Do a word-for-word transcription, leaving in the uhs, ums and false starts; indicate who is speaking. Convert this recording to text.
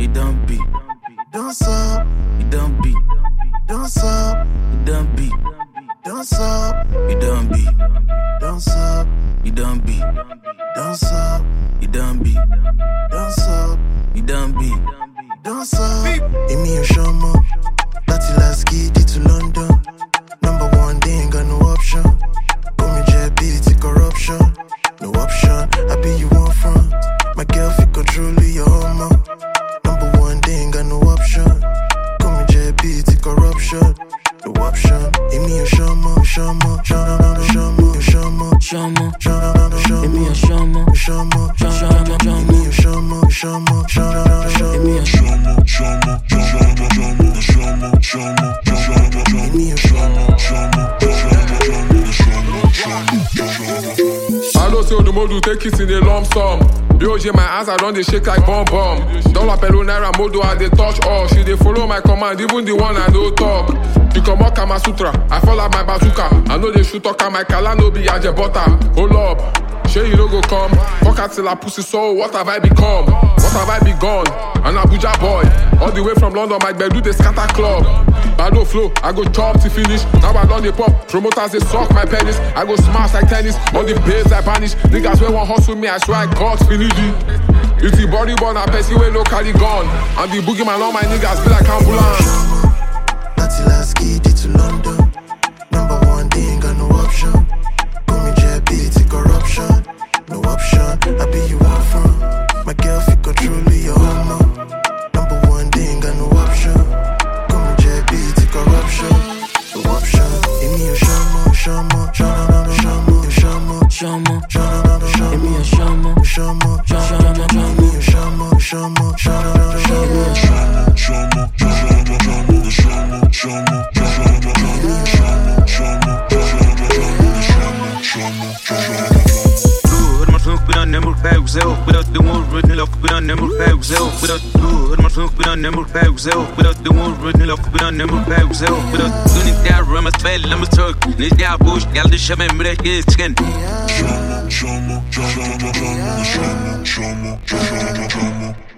Speaker 1: it don't beat. Don't stop, it don't beat. Don't stop, it don't beat. Don't stop, it don't beat. Don't stop, it don't beat. Don't stop, it don't beat. Don't stop, it don't beat. Don't stop. Emi Oshama, Lati Lasky, D to London. Number one, they ain't got no option. Call me J B, it's corruption. No option, I be you one front. My girl fit control your homo. Number one, they ain't got no option. Call me J B, it's corruption. No option. Emi Oshama, Oshama, Oshama, Oshama, Oshama, Oshama, Oshama, Emi Oshama, Oshama, Oshama, Emi Oshama, Oshama, Oshama, Emi Oshama, Oshama, Oshama, Oshama, Oshama, Oshama, Emi Oshama, Oshama, Oshama, Oshama, Oshama.
Speaker 2: I don't say on the modu, take it in a lump sum. B O J, my hands, I don't they shake like bomb bomb. Dollar pelo naira modo, I they touch all. She they follow my command, even the one I don't talk. You come out Kama Sutra, I fall out my bazooka. I know they shoot talk, my kala no be aje butter. Hold up, sure you don't go come. Fuck out till I pussy so, what have I become? What have I begun? An Abuja boy, all the way from London, my bed do the scatter club. Bado flow, I go chop to finish. Now I done the pop, promoters they suck my penis. I go smash like tennis, on the base I vanish. Niggas wey want hustle me, I swear I got finish it. It's the body born, I person wey no carry gun. And the boogeyman, all my niggas be like ambulance.
Speaker 1: Lati Lasky, D to London. Number one, they ain't got no option. Call me J B, it's corruption. No option, I be you one front. My girl fit control your homo. Number one, they ain't got no option. Call me J B, it's corruption. No option. Emi Oshama, Oshama, Oshama, Oshama, Oshama, Oshama, Oshama, Emi Oshama, Oshama, Oshama, Emi Oshama, Oshama, Oshama, Emi Oshama, Oshama, Oshama, Oshama, Oshama, Oshama, Oshama, Oshama, Oshama.
Speaker 3: Never pay yourself without the one written love. We don't never pay yourself without the good. My smoke, we don't never pay yourself without the one written love. We don't never pay yourself without doing it. That room is fed. I'm a truck. Need that bush. Got the shame and break his skin.
Speaker 1: Shama, shama, shama, shama, shama, shama, shama, shama.